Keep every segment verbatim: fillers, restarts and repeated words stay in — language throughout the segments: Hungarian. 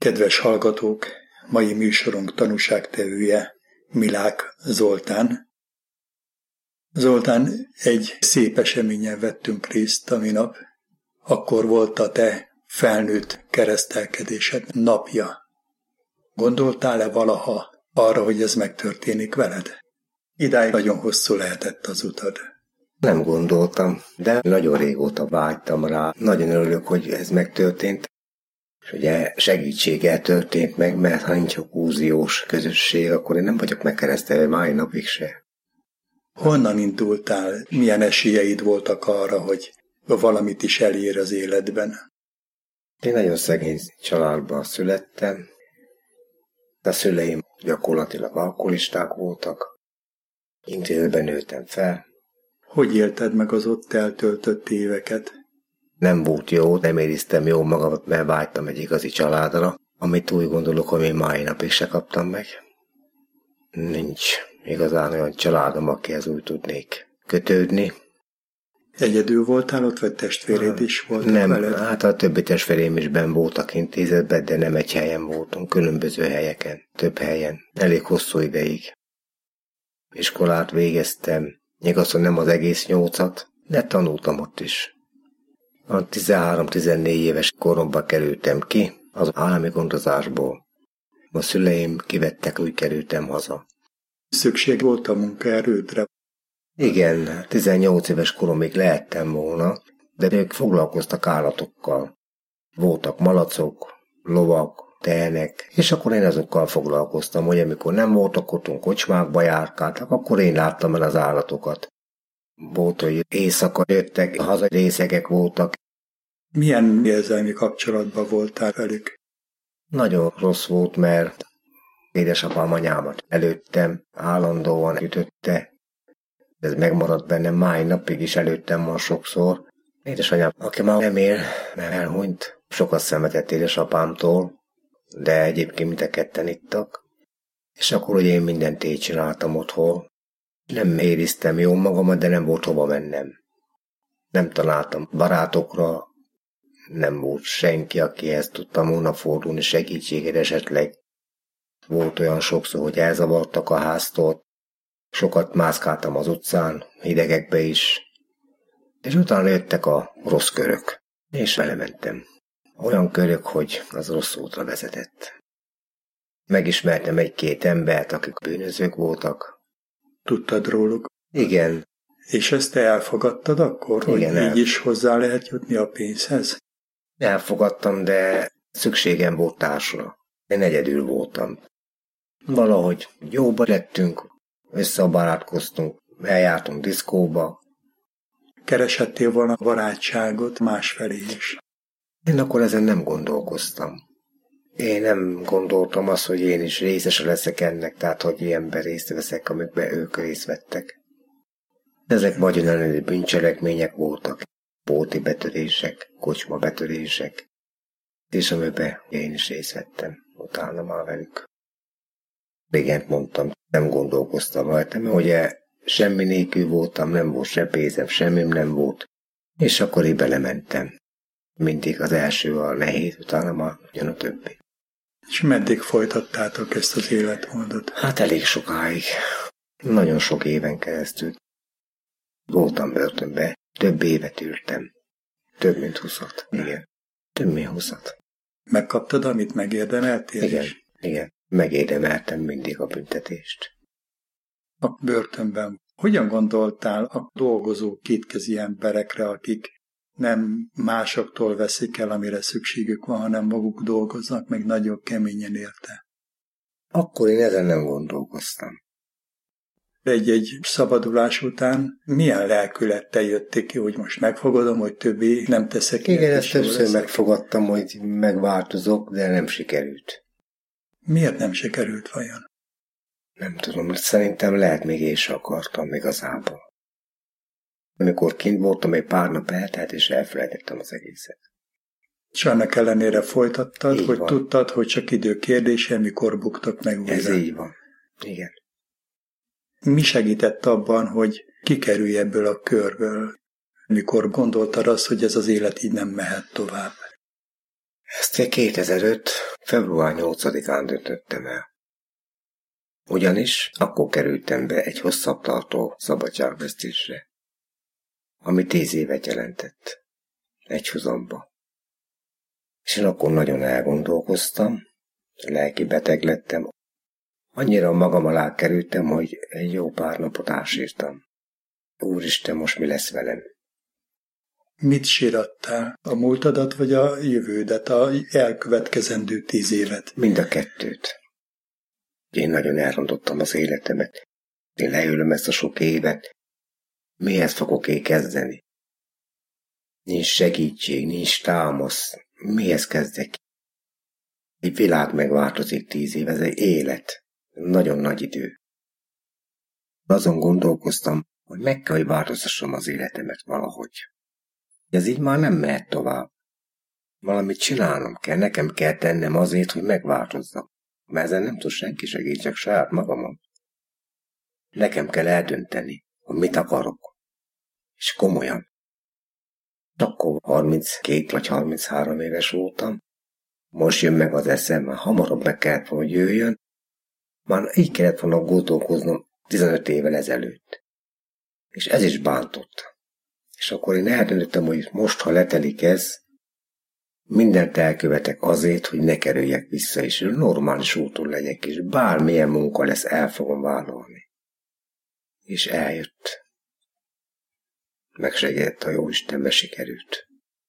Kedves hallgatók, mai műsorunk tanúságtevője Milák Zoltán. Zoltán, egy szép eseményen vettünk részt a minap. Akkor volt a te felnőtt keresztelkedésed napja. Gondoltál-e valaha arra, hogy ez megtörténik veled? Idáig nagyon hosszú lehetett az utad. Nem gondoltam, de nagyon régóta vágytam rá. Nagyon örülök, hogy ez megtörtént. És ugye segítséggel történt meg, mert ha nincs okúziós közösség, akkor én nem vagyok megkeresztelve mai napig se. Honnan indultál? Milyen esélyeid voltak arra, hogy valamit is elér az életben? Én nagyon szegény családban születtem. A szüleim gyakorlatilag alkoholisták voltak. Intézetben nőttem fel. Hogy élted meg az ott eltöltött éveket? Nem volt jó, nem éreztem jól magamat, mert vágytam egy igazi családra, amit úgy gondolok, hogy még mai napig se kaptam meg. Nincs igazán olyan családom, akihez úgy tudnék kötődni. Egyedül voltál ott, vagy testvéred is volt? Nem, veled? hát a többi testvérém is benn voltak intézetben, de nem egy helyen voltunk, különböző helyeken, több helyen, elég hosszú ideig. Iskolát végeztem, igaz, hogy nem az egész nyolcat, de tanultam ott is. A tizenhárom-tizennégy éves koromban kerültem ki az állami gondozásból. A szüleim kivettek, úgy kerültem haza. Szükség volt a munkaerődre? Igen, tizennyolc éves koromig lehettem volna, de ők foglalkoztak állatokkal. Voltak malacok, lovak, tehenek, és akkor én azokkal foglalkoztam, hogy amikor nem voltak otthon, kocsmákba járkáltak, akkor én láttam el az állatokat. Volt, hogy éjszaka jöttek, hazarészegek voltak. Milyen érzelmi kapcsolatban voltál velük? Nagyon rossz volt, mert édesapám anyámat előttem, állandóan ütötte. Ez megmaradt bennem, máj napig is előttem van sokszor. Édesanyám, aki már nem él, mert elhunyt, sokat szenvedett édesapámtól, de egyébként mind a ketten ittak. És akkor, hogy én mindent így csináltam otthon. Nem éreztem jól magamat, de nem volt hova mennem. Nem találtam barátokra, nem volt senki, akihez tudtam volna fordulni segítséget esetleg. Volt olyan sokszor, hogy elzavartak a háztól, sokat mászkáltam az utcán, hidegekbe is, és utána jöttek a rossz körök, és belementem. Olyan körök, hogy az rossz útra vezetett. Megismertem egy-két embert, akik bűnözők voltak. Tudtad róluk? Igen. És ezt te elfogadtad akkor, hogy Igen, így el... is hozzá lehet jutni a pénzhez? Elfogadtam, de szükségem volt társra. Én egyedül voltam. Valahogy jóba lettünk, összebarátkoztunk, eljártunk diszkóba. Keresettél volna barátságot másfelé is? Én akkor ezen nem gondolkoztam. Én nem gondoltam azt, hogy én is részese leszek ennek, tehát hogy ilyenben részt veszek, amikben ők részt vettek. Ezek vagyonellenő bűncselekmények voltak, bóti betörések, kocsma betörések, és amiben én is részt vettem, utána már velük. Rigent mondtam, nem gondolkoztam rajta, mert ugye semmi nélkül voltam, nem volt se pénzem, semmim nem volt, és akkor így belementem. Mindig az első a nehéz, utána már jön a többi. És meddig folytattátok ezt az életmódot? Hát elég sokáig. Nagyon sok éven keresztül. Voltam börtönbe, több évet ültem. Több mint huszat. Igen. Több mint huszat. Megkaptad, amit megérdemeltél? Igen, is? igen. Megérdemeltem mindig a büntetést. A börtönben hogyan gondoltál a dolgozó kétkezi emberekre, akik nem másoktól veszik el, amire szükségük van, hanem maguk dolgoznak, meg nagyon keményen érte? Akkor én ezen nem gondolkoztam. Egy-egy szabadulás után milyen lelkülettel jötték ki, hogy most megfogadom, hogy többé nem teszek ilyet? Igen, ezt többször megfogadtam, hogy megváltozok, de nem sikerült. Miért nem sikerült vajon? Nem tudom, szerintem lehet még én sem akartam igazából. Amikor kint voltam, egy pár nap eltelt, és elfelejtettem az egészet. És annak ellenére folytattad, így hogy van. Tudtad, hogy csak idő kérdése, mikor buktak meg újra. Ez így van. Igen. Mi segített abban, hogy kikerülj ebből a körből, mikor gondoltad azt, hogy ez az élet így nem mehet tovább? Ezt kétezer-öt. február nyolcadikán döntöttem el. Ugyanis akkor kerültem be egy hosszabb tartó szabadságvesztésre, ami tíz évet jelentett. Egy huzamba. És én akkor nagyon elgondolkoztam, lelki beteg lettem. Annyira magam alá kerültem, hogy egy jó pár napot ásírtam. Úristen, most mi lesz velem? Mit sírattál? A múltadat vagy a jövődet, a elkövetkezendő tíz évet? Mind a kettőt. Én nagyon elrontottam az életemet. Én leülöm ezt a sok évet. Mihez fogok én kezdeni? Nincs segítség, nincs támasz. Mihez kezdek? Egy világ megváltozik tíz év, ez egy élet. Nagyon nagy idő. Azon gondolkoztam, hogy meg kell, hogy változtassam az életemet valahogy. Ez így már nem mehet tovább. Valamit csinálnom kell, nekem kell tennem azért, hogy megváltozzak. Mert ezen nem tud senki segíteni, csak saját magamon. Nekem kell eldönteni, hogy mit akarok. És komolyan. Akkor harminckét vagy harminchárom éves voltam. Most jön meg az eszem, már hamarabb meg kellett volna, hogy jöjjön. Már így kellett volna gondolkoznom tizenöt évvel ezelőtt. És ez is bántott. És akkor én eldöntöttem, hogy most, ha letelik ez, mindent elkövetek azért, hogy ne kerüljek vissza, és normális úton legyek, és bármilyen munka lesz, el fogom vállalni. És eljött. Megsegített a Jóisten, sikerült.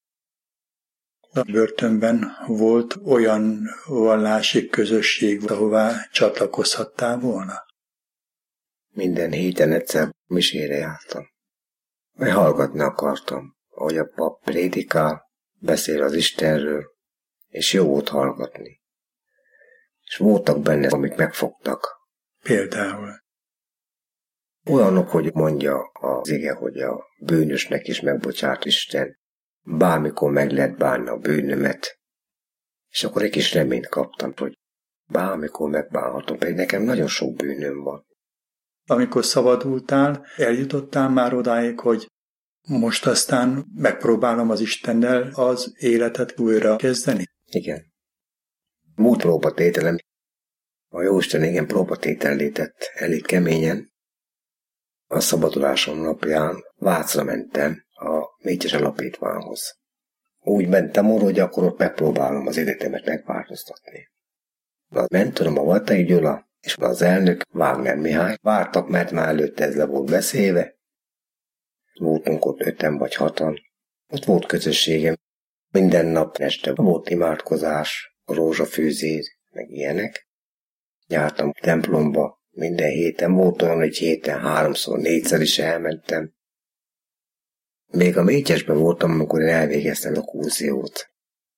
A börtönben volt olyan vallási közösség, ahová csatlakozhattál volna? Minden héten egyszer misére jártam. Mert hallgatni akartam, ahogy a pap prédikál, beszél az Istenről, és jó volt hallgatni. És voltak benne, amik megfogtak. Például? Olyanok, hogy mondja az ige, hogy a bűnösnek is megbocsát Isten, bármikor meg lehet bánni a bűnömet. És akkor egy kis reményt kaptam, hogy bármikor megbánhatom, pedig nekem nagyon sok bűnöm van. Amikor szabadultál, eljutottál már odáig, hogy most aztán megpróbálom az Istennel az életet újra kezdeni? Igen. Múlt próbatételem. A Jóisten igen próbatétellé tett elég keményen. A szabadulásom napján Vácra mentem a Mécses Alapítványhoz. Úgy mentem oda, hogy akkor ott megpróbálom az életemet megváltoztatni. A mentorom a Vatai Gyula és az elnök Wagner Mihály vártak, mert már előtte ez le volt beszélve. Voltunk ott öten vagy hatan. Ott volt közösségem. Minden nap este volt imádkozás, rózsafűzér, meg ilyenek. Jártam templomba minden héten. Volt olyan, hogy héten háromszor, négyszer is elmentem. Még a Mécsesben voltam, amikor én elvégeztem a kurziót.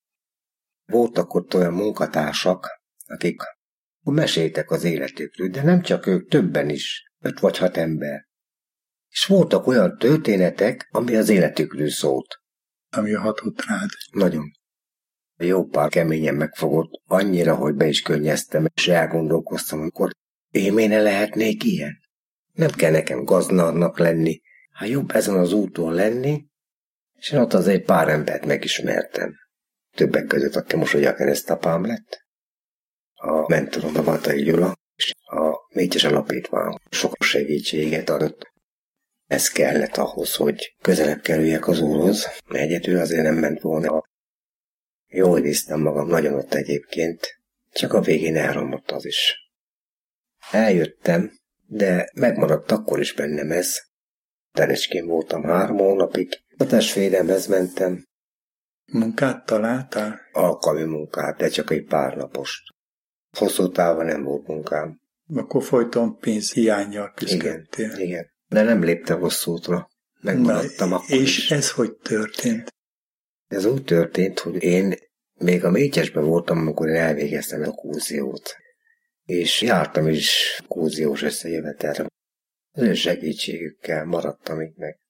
Voltak ott olyan munkatársak, akik meséltek az életükről, de nem csak ők, többen is, öt vagy hat ember. És voltak olyan történetek, ami az életükről szólt. Ami hatott rád. Nagyon. Jó pár keményen megfogott, annyira, hogy be is könnyeztem, és elgondolkoztam, amikor én miért ne lehetnék ilyen. Nem kell nekem gazdagnak lenni, hát jobb ezen az úton lenni, és én ott az egy pár embert megismertem. Többek között, aki most ugye a keresztapám lett. A mentorom a Vatai Gyula, és a Mécses Alapítvány sok segítséget adott. Ez kellett ahhoz, hogy közelebb kerüljek az Úrhoz, mert egyedül azért nem ment volna. Jól idéztem magam nagyon ott egyébként, csak a végén elromlott az is. Eljöttem, de megmaradt akkor is bennem ez. Terecskén voltam három hónapig, a testvéremhez mentem. Munkát találtál? Alkalmi munkát, de csak egy pár napost. Hosszú távon nem volt munkám. Akkor folyton pénzhiánnyal küzdöttél. Igen, igen. De nem léptem hosszú útra. Megmaradtam akkor És is. ez hogy történt? Ez úgy történt, hogy én még a Mécsesben voltam, amikor én elvégeztem a kurziót. És jártam is kurziós összejövetelre. Az ő segítségükkel maradtam itt meg.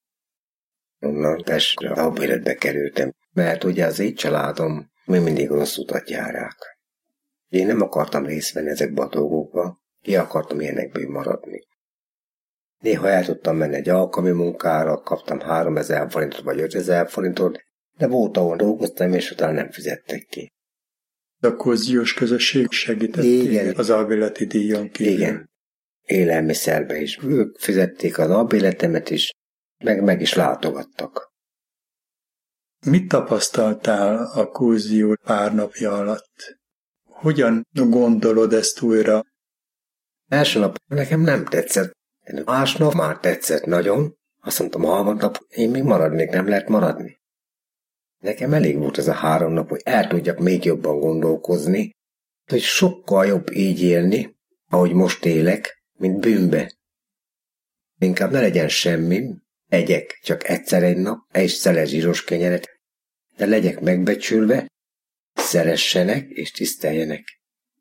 Onnan Pestre a albéletbe kerültem, mert ugye az én családom még mindig rossz utat járják. Én nem akartam részt venni ezekbe a dolgokba, ki akartam ilyenekből maradni. Néha el tudtam menni egy alkalmi munkára, kaptam háromezer forintot vagy ötezer forintot, de volt, ahol dolgoztam, és utána nem fizettek ki. A kohéziós közösség segített igen. az albéleti díjon kívül. Igen. Élelmiszerbe is. Ők fizették az albéletemet is, meg meg is látogattak. Mit tapasztaltál a kohézió pár napja alatt? Hogyan gondolod ezt újra? Első nap nekem nem tetszett. Másnap már tetszett nagyon. Azt mondtam, harmadnap én még maradnék, nem lehet maradni. Nekem elég volt ez a három nap, hogy el tudjak még jobban gondolkozni, hogy sokkal jobb így élni, ahogy most élek, mint bűnbe. Inkább ne legyen semmi, egyek csak egyszer egy nap, egy szeles zsíros kenyeret, de legyek megbecsülve, szeressenek és tiszteljenek.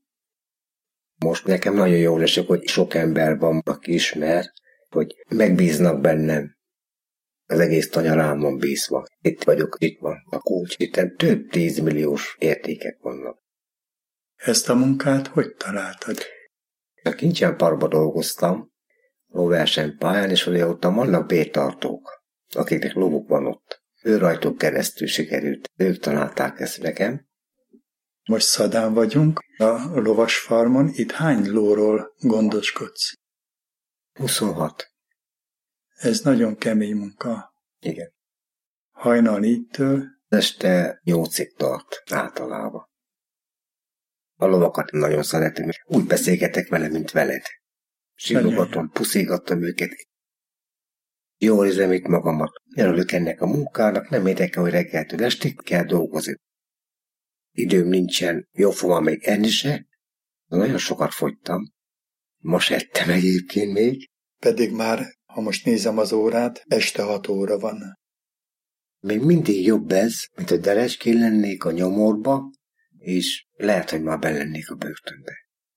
Most nekem nagyon jól esik, hogy sok ember van, aki ismer, hogy megbíznak bennem. Az egész tanyarámon bízva. Itt vagyok, itt van a kulcs. Itt több tízmilliós értékek vannak. Ezt a munkát hogy találtad? A Kincsenparkban dolgoztam, lóversenypályán, és ott vannak bértartók, akiknek lovuk van ott. Ő rajtuk keresztül sikerült. Ők találták ezt nekem. Most Szadán vagyunk, a lovas farmon. Itt hány lóról gondoskodsz? huszonhat. Ez nagyon kemény munka. Igen. Hajnal négytől. Este nyolcig tart általában. A lovakat nagyon szeretem, úgy beszélgetek vele, mint veled. Sírogatom, puszigatom őket. Jól érzem itt magamat. Örülök ennek a munkának, nem érdekel, hogy reggeltől estig kell dolgozni. Időm nincsen, jó fogom még enni se. Nagyon sokat fogytam. Most ettem egyébként még. Pedig már, ha most nézem az órát, este hat óra van. Még mindig jobb ez, mint hogy derecskén lennék a nyomorba, és lehet, hogy már belennék a börtönbe.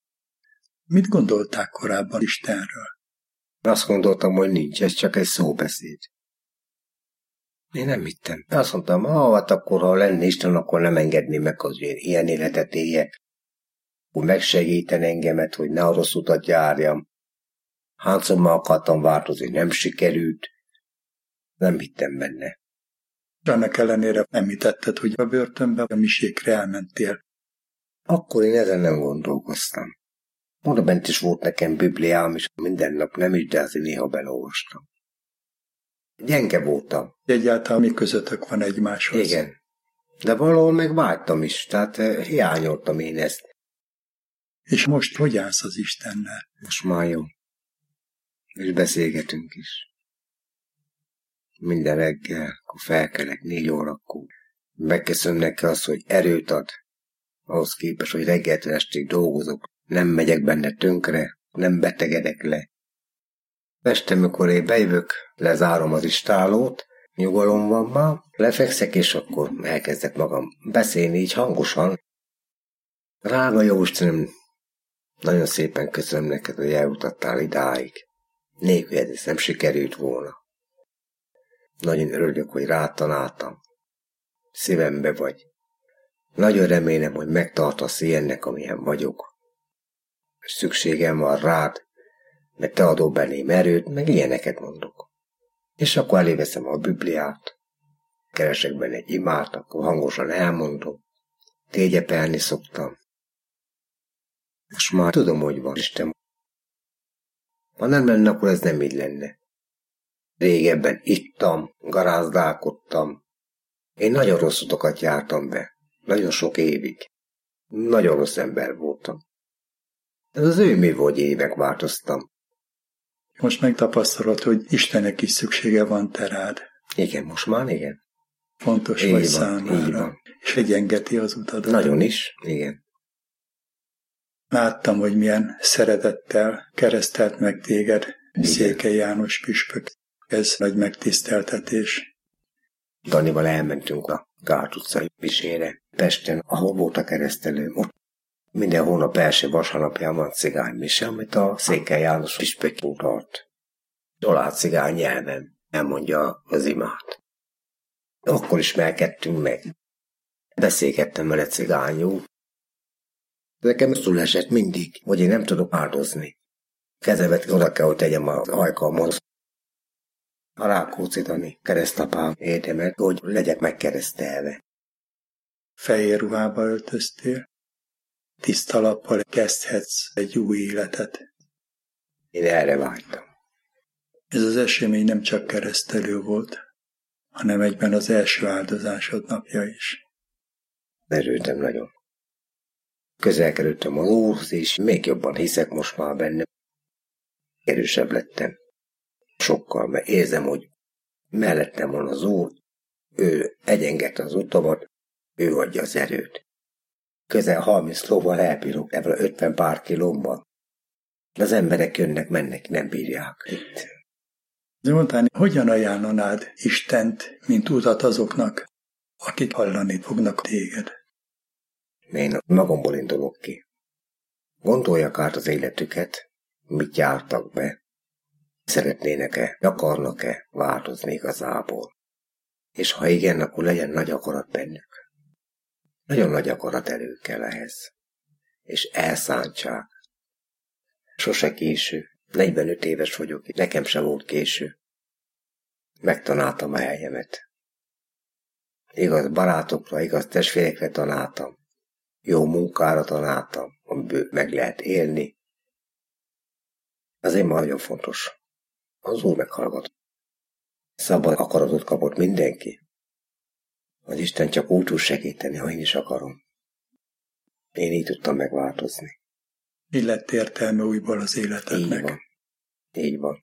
Mit gondolták korábban Istenről? Azt gondoltam, hogy nincs, ez csak egy szóbeszéd. Én nem hittem. Azt mondtam, ha hát akkor, ha lenne Isten, akkor nem engedném meg, hogy én ilyen életet éljek. Hogy megsegíten engemet, hogy ne a rossz utat járjam. Hányszor akartam változni, nem sikerült. Nem hittem benne. Annak ellenére említetted, hogy a börtönbe a misékre elmentél. Akkor én ezen nem gondolkoztam. Oda bent is volt nekem bibliám, és minden nap nem is, de azért néha belolvastam. Gyenge voltam. Egyáltalán mi közöttök van egymáshoz? Igen. De valahol meg vágytam is, tehát hiányoltam én ezt. És most hogy állsz az Istennel? Most már jó. És beszélgetünk is. Minden reggel, akkor felkelek négy órakor. Megköszönöm neki azt, hogy erőt ad. Ahhoz képest, hogy reggeltől estig dolgozok. Nem megyek benne tönkre, nem betegedek le. Este, amikor én bejövök, lezárom az istálót, nyugalom van már, lefekszek, és akkor elkezdek magam beszélni így hangosan. Drága jó Istenem, nagyon szépen köszönöm neked, hogy eljutattál idáig. Nélkül ez nem sikerült volna. Nagyon örülök, hogy rád találtam. Szívembe vagy. Nagyon remélem, hogy megtartasz ilyennek, amilyen vagyok. Szükségem van rád, mert te adod belém erőt, meg ilyeneket mondok. És akkor eléveszem a Bibliát, keresek benne egy imát, akkor hangosan elmondom. Tégyepelni szoktam. Most már tudom, hogy van Isten. Ha nem lenne, akkor ez nem így lenne. Régebben ittam, garázdálkodtam. Én nagyon rossz utakat jártam be. Nagyon sok évig. Nagyon rossz ember voltam. Ez az ő mi vagy évek változtam. Most megtapasztalod, hogy Istennek is szüksége van te rád. Igen, most már igen. Fontos így vagy van, számára. És egyengeti az utadat. Nagyon is, igen. Láttam, hogy milyen szeretettel keresztelt meg téged Székely János püspök. Ez nagy megtiszteltetés. Danival elmentünk a Gát utcai misére, Pesten, ahol volt a keresztelőm. Ott minden hónap első vasárnapján van cigánymise, amit a Székely János püspök tart. Család cigány nyelven elmondja az imát. Akkor ismerkedtünk meg. Beszélgettem vele cigányul. Nekem szól esett mindig, hogy én nem tudok áldozni. Kezemet oda kell, hogy tegyem az ajkamhoz. A Rákóczi Dani keresztapám érdemelt, hogy legyek megkeresztelve. Fehér ruhába öltöztél? tiszta lappal kezdhetsz egy új életet. Én erre vágytam. Ez az esemény nem csak keresztelő volt, hanem egyben az első áldozásod napja is. Örültem nagyon. Közel kerültem az Úrhoz, és még jobban hiszek most már benne. Erősebb lettem. Sokkal, mert érzem, hogy mellettem van az Úr, ő egyengette az utamat, ő adja az erőt. Közel harminc lóval elbírok ebből a ötven pár kilómban. Az emberek jönnek, mennek, nem bírják itt. Zoltán, hogyan ajánlanád Istent, mint utat azoknak, akik hallani fognak téged? Én magamból indulok ki. Gondolják át az életüket, mit jártak be. Szeretnének-e, akarnak-e változni igazából. És ha igen, akkor legyen nagy akarat bennük. Nagyon nagy akarat elő kell ehhez. És elszántság. Sose késő. negyvenöt éves vagyok, nekem sem volt késő. Megtanáltam a helyemet. Igaz barátokra, igaz testvérekre tanáltam. Jó munkára tanáltam, amiből meg lehet élni. Azért már nagyon fontos. Az Úr meghallgat. Szabad akaratot kapott mindenki. Az Isten csak úgy tud segíteni, ha én is akarom. Én így tudtam megváltozni. Így lett értelme újból az életednek. Így van. Így van.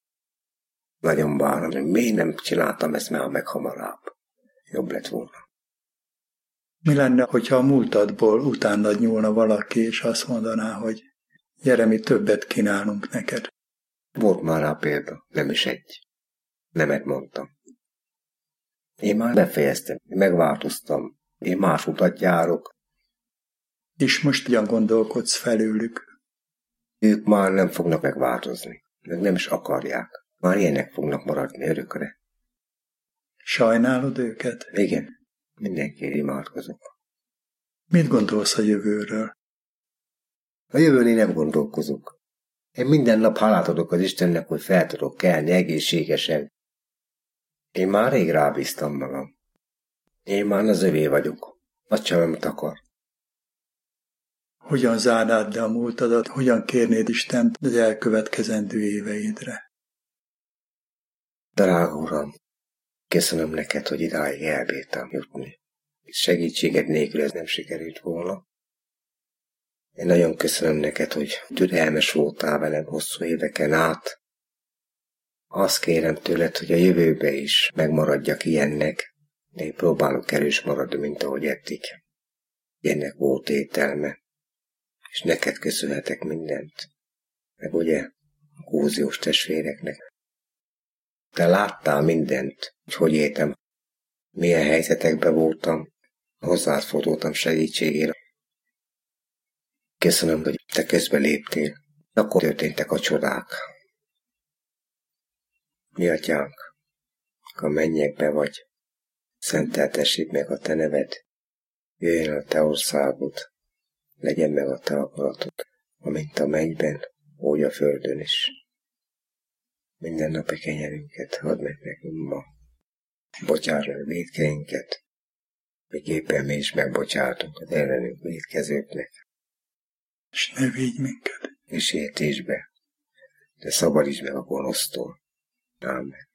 Nagyon bánom, hogy miért nem csináltam ezt már meg hamarabb. Jobb lett volna. Mi lenne, hogyha a múltadból utánad nyúlna valaki, és azt mondaná, hogy gyere, mi többet kínálunk neked? Volt már rá példa, nem is egy. Nemet mondtam. Én már befejeztem, megváltoztam, én más utat járok. És most hogyan gondolkodsz felőlük? Ők már nem fognak megváltozni, meg nem is akarják. Már ilyenek fognak maradni örökre. Sajnálod őket? Igen, mindenki imádkozok. Mit gondolsz a jövőről? A jövőn én nem gondolkozok. Én minden nap hálát adok az Istennek, hogy fel tudok kelni egészségesen. Én már rég rábíztam magam. Én már az övé vagyok. Azt sem, amit akar. Hogyan zárnád le a múltadat, hogyan kérnéd Istent az elkövetkezendő éveidre? Drága Uram, köszönöm neked, hogy idáig elbírtam jutni. Segítséged nélkül ez nem sikerült volna. Én nagyon köszönöm neked, hogy türelmes voltál velem hosszú éveken át. Azt kérem tőled, hogy a jövőbe is megmaradjak ilyennek. Én próbálok erős maradni, mint ahogy eddig. Ilyennek volt ételme. És neked köszönhetek mindent. Meg ugye a Kóziós testvéreknek. Te láttál mindent, hogy hogy éltem. Milyen helyzetekben voltam. Hozzád fordultam segítségére. Köszönöm, hogy te közbe léptél. Akkor történtek a csodák. Mi atyánk, a mennyekbe vagy, szenteltessék meg a te neved, jöjjön a te országod, legyen meg a te akaratod, amint a mennyben, úgy a földön is. Minden napi kenyerünket add meg nekünk ma. Bocsáss meg vétkeinket, miképpen mi is megbocsátunk az ellenünk vétkezőknek. És ne vigy minket. És értésbe, de szabadíts meg a gonosztól. Ámen.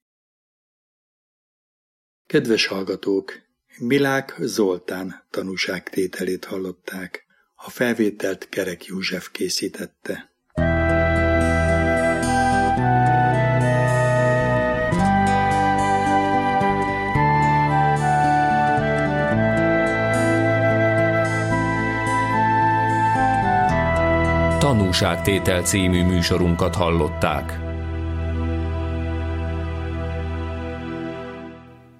Kedves hallgatók, Milák Zoltán tanúságtételét hallották. A felvételt Kerek József készítette. Tanúságtétel című műsorunkat hallották.